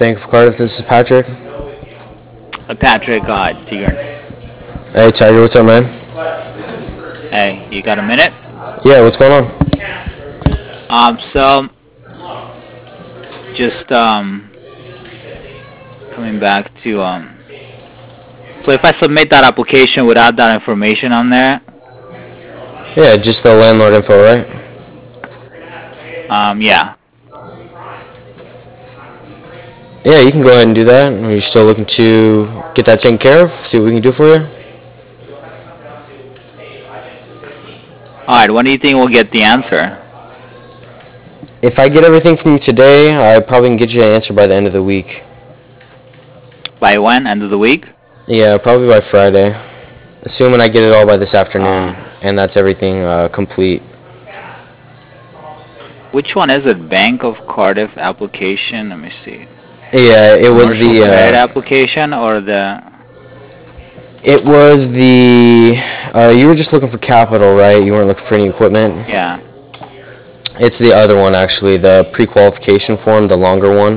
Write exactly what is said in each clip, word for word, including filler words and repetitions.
Bank of Cardiff. This is Patrick. Uh, Patrick, uh, Tigran. Hey, Tiger, what's up, man? Hey, you got a minute? Yeah, what's going on? Um, so, just, um, coming back to, um, so if I submit that application without that information on there, Yeah, just the landlord info, right? um, yeah. Yeah, you can go ahead and do that. Are you still looking to get that taken care of? See what we can do for you? Alright, when do you think we'll get the answer? If I get everything from you today, I probably can get you an answer by the end of the week. By when? End of the week? Yeah, probably by Friday. Assuming I get it all by this afternoon, Uh, and that's everything uh, complete. which one is it? Bank of Cardiff application? Let me see. Yeah, it was Commercial the credit uh, application or the... it was the uh, you were just looking for capital, right? You weren't looking for any equipment. Yeah. It's the other one, actually, the pre-qualification form, the longer one.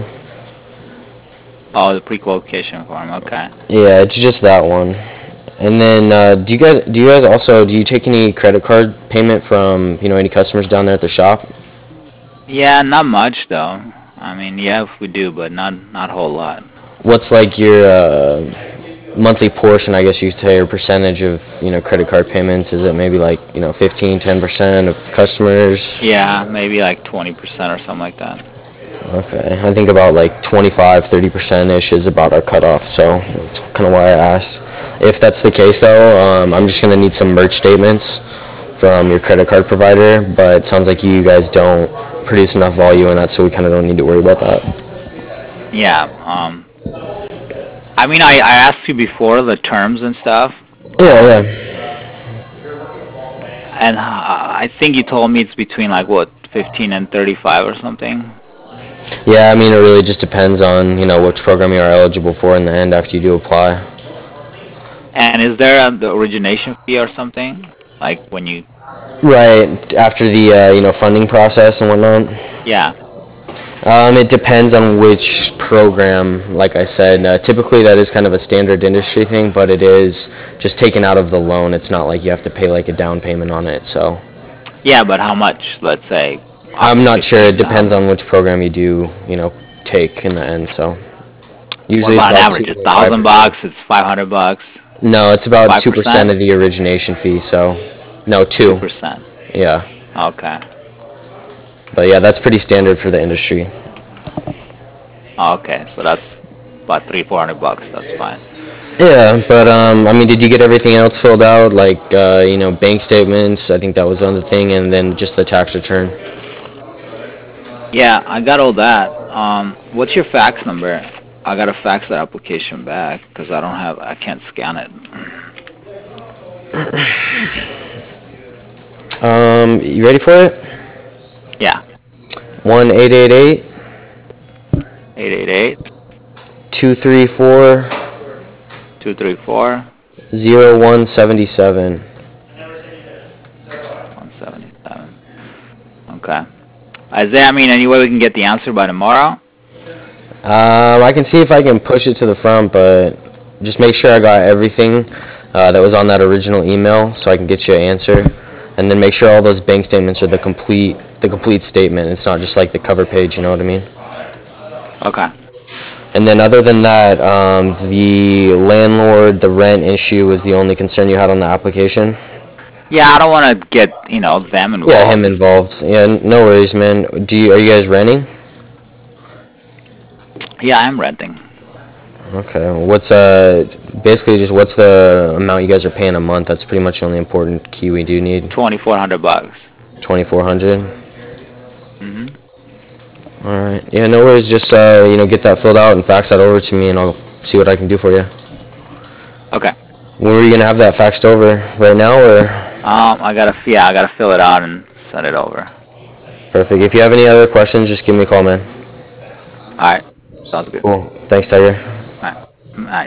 Oh, the pre-qualification form, okay. Yeah, it's just that one. And then, uh, do you guys, do you guys also, do you take any credit card payment from, you know, any customers down there at the shop? Yeah, not much though. I mean, yeah, if we do, but not not a whole lot. What's like your uh, monthly portion, I guess you could say, or percentage of, you know, credit card payments? Is it maybe like, you know, fifteen, ten percent of customers? Yeah, maybe like twenty percent or something like that. Okay, I think about like twenty-five, thirty percent-ish is about our cutoff, so that's kind of why I asked. If that's the case, though, um, I'm just going to need some merge statements from your credit card provider, but it sounds like you guys don't produce enough volume in that, so we kind of don't need to worry about that. Yeah, um, I mean, I, I asked you before the terms and stuff, Yeah, um, yeah. and uh, I think you told me it's between like, what, fifteen and thirty-five or something? Yeah, I mean, it really just depends on, you know, which program you are eligible for in the end after you do apply. And is there a, the origination fee or something? Like when you, Right, after the, uh, you know, funding process and whatnot. yeah, Um, it depends on which program, like I said. Uh, typically that is kind of a standard industry thing, but it is just taken out of the loan. It's not like you have to pay like a down payment on it, so. yeah, but how much, let's say, up I'm to not sure. It depends fifteen thousand? on which program you do, you know, take in the end, so. What Usually it's about an about two average? A to five thousand percent. bucks, it's five hundred bucks, No, it's about five two percent percent, of the origination fee, so. No, two two. percent. Yeah. Okay. But yeah, that's pretty standard for the industry. Okay, so that's about three, four hundred bucks. That's fine. Yeah, but um, I mean, did you get everything else filled out? Like, uh, you know, bank statements. I think that was another thing, and then just the tax return. Yeah, I got all that. Um, what's your fax number? I gotta fax that application back because I don't have, I can't scan it. Um, you ready for it? Yeah, One eight eight eight eight eight eight, two three four two three four, zero one seventy seven. one seven seven. Okay. Is there, I mean, any way we can get the answer by tomorrow? Um, I can see if I can push it to the front, but just make sure I got everything uh, that was on that original email, so I can get you an answer, and then make sure all those bank statements are the complete the complete statement. It's not just like the cover page. You know what I mean? Okay. And then other than that, um, the landlord, the rent issue was the only concern you had on the application? Yeah, I don't want to get, you know, them Yeah, him involved. involved. Yeah, n- no worries, man. Do you, are you guys renting? Yeah, I'm renting. Okay. What's uh basically just what's the amount you guys are paying a month? That's pretty much the only important key we do need. twenty-four hundred bucks. twenty-four hundred. Mm-hmm. All right. Yeah, no worries. Just uh, you know, get that filled out and fax that over to me, and I'll see what I can do for you. Okay. When are you gonna have that faxed over? Right now, or? Um, I gotta, yeah, I gotta fill it out and send it over. Perfect. If you have any other questions, just give me a call, man. All right. Sounds good. Cool. Thanks, Tiger. All right. All right.